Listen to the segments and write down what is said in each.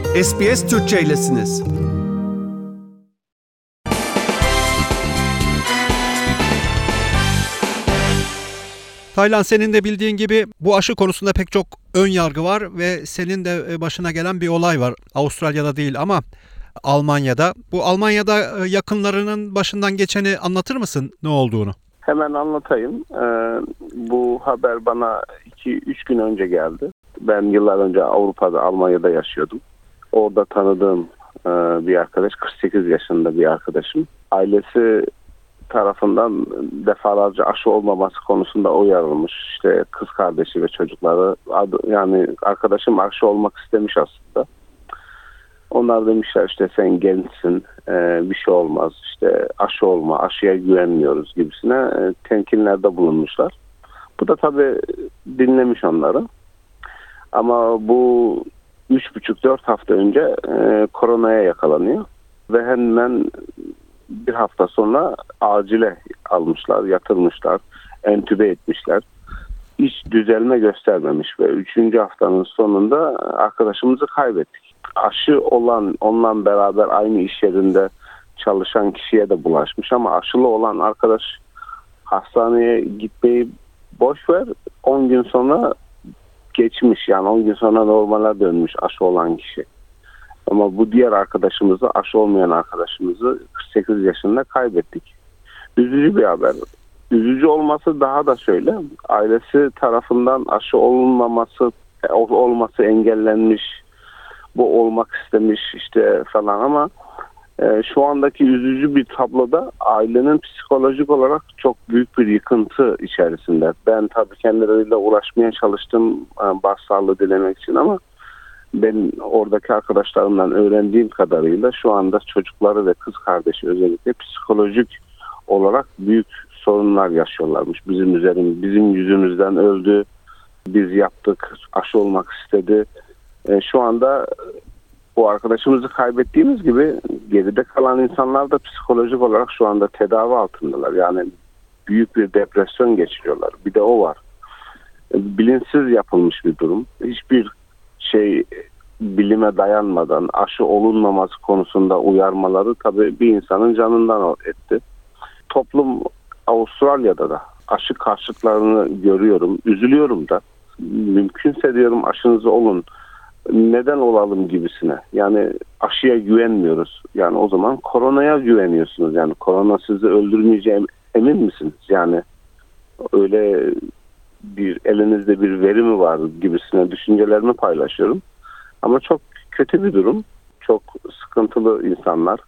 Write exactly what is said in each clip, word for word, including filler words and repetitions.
S B S Türkçe'ylesiniz. Taylan, senin de bildiğin gibi bu aşı konusunda pek çok ön yargı var ve senin de başına gelen bir olay var. Avustralya'da değil ama Almanya'da. Bu Almanya'da yakınlarının başından geçeni anlatır mısın, ne olduğunu? Hemen anlatayım. Ee, bu haber bana iki üç gün önce geldi. Ben yıllar önce Avrupa'da, Almanya'da yaşıyordum. Orada tanıdığım e, bir arkadaş, kırk sekiz yaşında bir arkadaşım. Ailesi tarafından defalarca aşı olmaması konusunda uyarılmış. İşte kız kardeşi ve çocukları, yani arkadaşım aşı olmak istemiş aslında. Onlar demişler işte sen gençsin, e, bir şey olmaz, işte aşı olma, aşıya güvenmiyoruz gibisine e, temkinlerde bulunmuşlar. Bu da tabii dinlemiş onları. Ama bu üç buçuk dört hafta önce e, koronaya yakalanıyor ve hemen bir hafta sonra acile almışlar, yatırmışlar, entübe etmişler. Hiç düzelme göstermemiş ve üçüncü haftanın sonunda arkadaşımızı kaybettik. Aşı olan, onunla beraber aynı iş yerinde çalışan kişiye de bulaşmış ama aşılı olan arkadaş hastaneye gitmeyi boş ver, on gün sonra geçmiş, yani on gün sonra normale dönmüş aşı olan kişi. Ama bu diğer arkadaşımızı, aşı olmayan arkadaşımızı kırk sekiz yaşında kaybettik. Üzücü bir haber. Üzücü olması daha da şöyle, ailesi tarafından aşı olunmaması, olması engellenmiş, bu olmak istemiş işte falan ama e, şu andaki üzücü bir tabloda ailenin psikolojik olarak çok büyük bir yıkıntı içerisinde. Ben tabii kendileriyle uğraşmaya çalıştım e, başsağlığı dilemek için ama ben oradaki arkadaşlarımdan öğrendiğim kadarıyla şu anda çocukları ve kız kardeşi özellikle psikolojik olarak büyük sorunlar yaşıyorlarmış. Bizim üzerim, bizim yüzümüzden öldü, biz yaptık, aşı olmak istedi. E, şu anda bu arkadaşımızı kaybettiğimiz gibi geride kalan insanlar da psikolojik olarak şu anda tedavi altındalar. Yani büyük bir depresyon geçiriyorlar. Bir de o var. E, bilinçsiz yapılmış bir durum. Hiçbir şey bilime dayanmadan aşı olunmaması konusunda uyarmaları tabii bir insanın canından etti. Toplum Avustralya'da da aşı karşıtlarını görüyorum. Üzülüyorum da. Mümkünse diyorum aşınızı olun. Neden olalım gibisine. Yani aşıya güvenmiyoruz. Yani o zaman koronaya güveniyorsunuz. Yani korona sizi öldürmeyeceğim emin misiniz? Yani öyle bir elinizde bir veri mi var gibisine düşüncelerimi paylaşıyorum. Ama çok kötü bir durum. Çok sıkıntılı insanlar.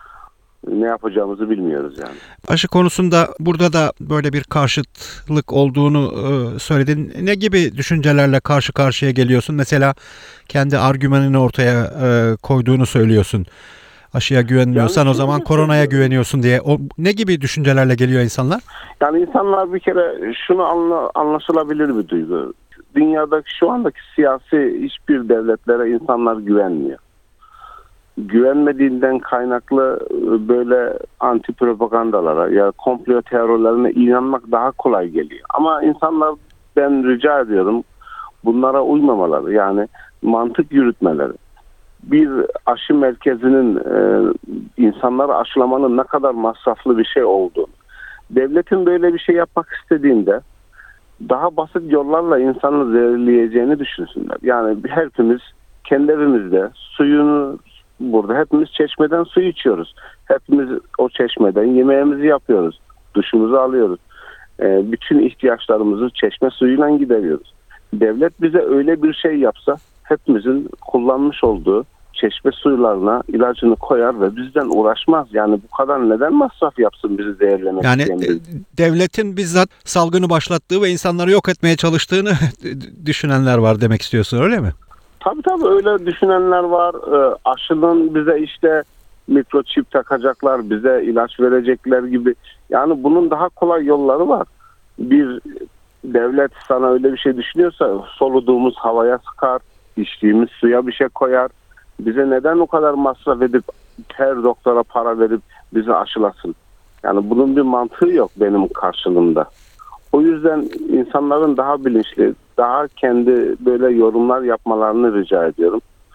Ne yapacağımızı bilmiyoruz yani. Aşı konusunda burada da böyle bir karşıtlık olduğunu e, söyledin. Ne gibi düşüncelerle karşı karşıya geliyorsun? Mesela kendi argümanını ortaya e, koyduğunu söylüyorsun. Aşıya güvenmiyorsan yani o zaman koronaya güveniyorsun diye. O, ne gibi düşüncelerle geliyor insanlar? Yani insanlar bir kere şunu anla, anlaşılabilir bir duygu. Dünyadaki şu andaki siyasi hiçbir devletlere insanlar güvenmiyor. Güvenmediğinden kaynaklı böyle anti propagandalara ya komplo teorilerine inanmak daha kolay geliyor. Ama insanlar, ben rica ediyorum, bunlara uymamaları, yani mantık yürütmeleri. Bir aşı merkezinin e, insanları aşılamanın ne kadar masraflı bir şey olduğunu, devletin böyle bir şey yapmak istediğinde daha basit yollarla insanı zehirleyeceğini düşünsünler. Yani hepimiz kendi evimizde suyunu, burada hepimiz çeşmeden su içiyoruz. Hepimiz o çeşmeden yemeğimizi yapıyoruz. Duşumuzu alıyoruz. E, bütün ihtiyaçlarımızı çeşme suyuyla gideriyoruz. Devlet bize öyle bir şey yapsa hepimizin kullanmış olduğu çeşme suylarına ilacını koyar ve bizden uğraşmaz. Yani bu kadar neden masraf yapsın bizi zehirlemek? Yani devletin bizzat salgını başlattığı ve insanları yok etmeye çalıştığını düşünenler var demek istiyorsun, öyle mi? Tabii tabii öyle düşünenler var. E, aşının bize işte mikroçip takacaklar, bize ilaç verecekler gibi. Yani bunun daha kolay yolları var. Bir devlet sana öyle bir şey düşünüyorsa soluduğumuz havaya sıkar, içtiğimiz suya bir şey koyar. Bize neden o kadar masraf edip her doktora para verip bizi aşılasın? Yani bunun bir mantığı yok benim karşılığımda. O yüzden insanların daha bilinçli, daha kendi böyle yorumlar yapmalarını rica ediyorum.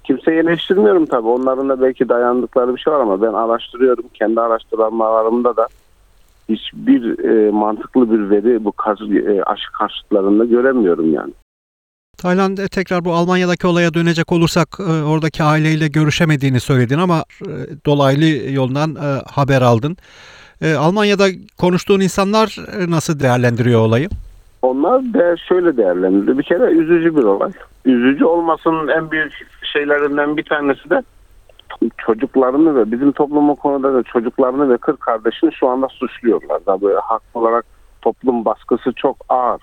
Kimseyi eleştirmiyorum tabii. Onların da belki dayandıkları bir şey var ama ben araştırıyorum. Kendi araştırmalarımda da hiçbir e, mantıklı bir veri bu karşı, e, aşı karşıtlarında göremiyorum yani. Taylan, e, tekrar bu Almanya'daki olaya dönecek olursak e, oradaki aileyle görüşemediğini söyledin ama e, dolaylı yoldan e, haber aldın. E, Almanya'da konuştuğun insanlar e, nasıl değerlendiriyor olayı? Onlar da şöyle değerlendiriyor. Bir kere üzücü bir olay. Üzücü olmasının en büyük şeylerinden bir tanesi de çocuklarını ve bizim toplumun konuda da çocuklarını ve kır kardeşini şu anda suçluyorlar. Da böyle haklı olarak toplum baskısı çok ağır.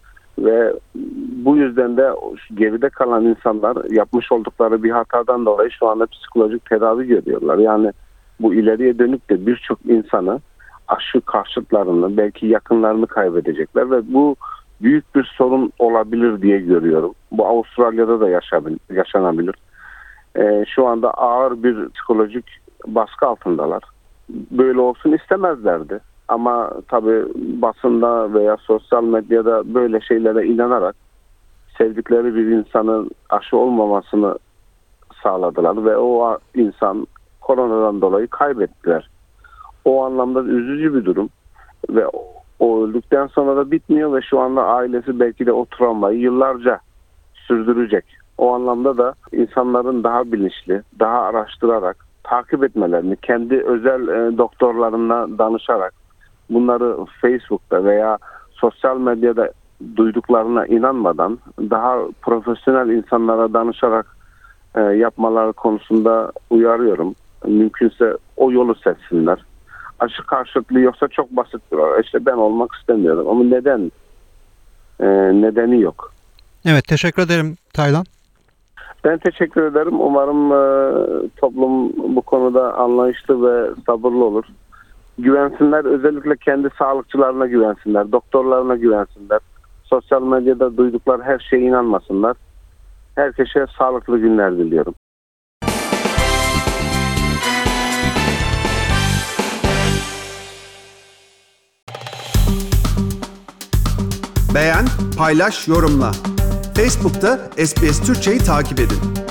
Ve bu yüzden de geride kalan insanlar yapmış oldukları bir hatadan dolayı şu anda psikolojik tedavi görüyorlar. Yani bu ileriye dönük de birçok insanı, aşı karşıtlarını, belki yakınlarını kaybedecekler ve bu büyük bir sorun olabilir diye görüyorum. Bu Avustralya'da da yaşanabilir. Ee, şu anda ağır bir psikolojik baskı altındalar. Böyle olsun istemezlerdi. Ama tabii basında veya sosyal medyada böyle şeylere inanarak sevdikleri bir insanın aşı olmamasını sağladılar ve o insan koronadan dolayı kaybettiler. O anlamda üzücü bir durum ve o öldükten sonra da bitmiyor ve şu anda ailesi belki de o travmayı yıllarca sürdürecek. O anlamda da insanların daha bilinçli, daha araştırarak, takip etmelerini, kendi özel e, doktorlarına danışarak, bunları Facebook'ta veya sosyal medyada duyduklarına inanmadan daha profesyonel insanlara danışarak e, yapmaları konusunda uyarıyorum. Mümkünse o yolu seçsinler. Aşı karşıtlığı yoksa çok basit bir olay. İşte ben olmak istemiyorum ama neden? E, nedeni yok. Evet, teşekkür ederim Taylan. Ben teşekkür ederim. Umarım e, toplum bu konuda anlayışlı ve sabırlı olur. Güvensinler, özellikle kendi sağlıkçılarına güvensinler, doktorlarına güvensinler. Sosyal medyada duydukları her şeye inanmasınlar. Herkese sağlıklı günler diliyorum. Beğen, paylaş, yorumla. Facebook'ta S B S Türkçe'yi takip edin.